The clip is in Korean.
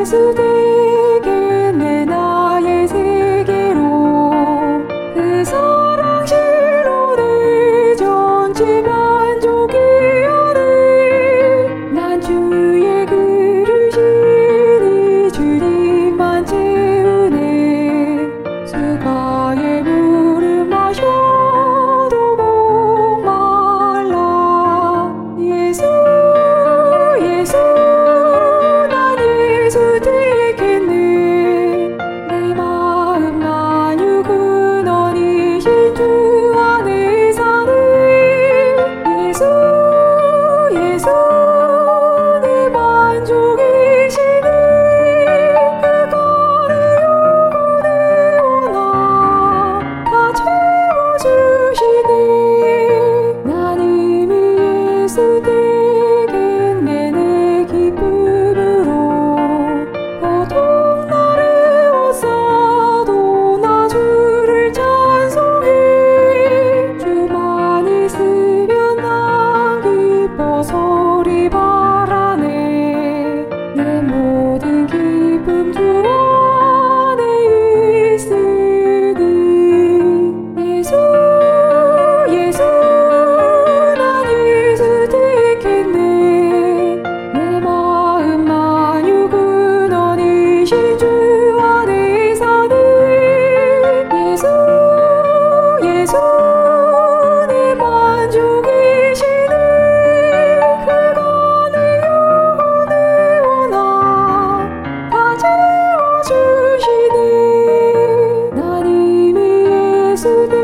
예수 되겠네 나의 세계로 그 사랑 실로 내 전체 만족이오네 난 주의 그릇이니 주님만 채우네 수가의 물을 마셔도 목말라 예수 예수 난 예수 되겠네 내 마음 만유 근원이신 주 안에 사네 예수 예수 내 만족이시네 그가 내 영혼에 오나 다 채워주시네 난 이미 예수 되겠네 내 기쁨으로 고통 나를 오사도 나 주를 찬송해 주만 있으면 난 기뻐 소리 바라네 내 모든 기쁨 주 안에 있으니 예수 예수 난 예수 되겠네 내 마음 만유 근원이신 주 안에 사네 예수 예수 내 만족이시네 그가 내 영혼에 오나 다 채워주시네 난 이미 예수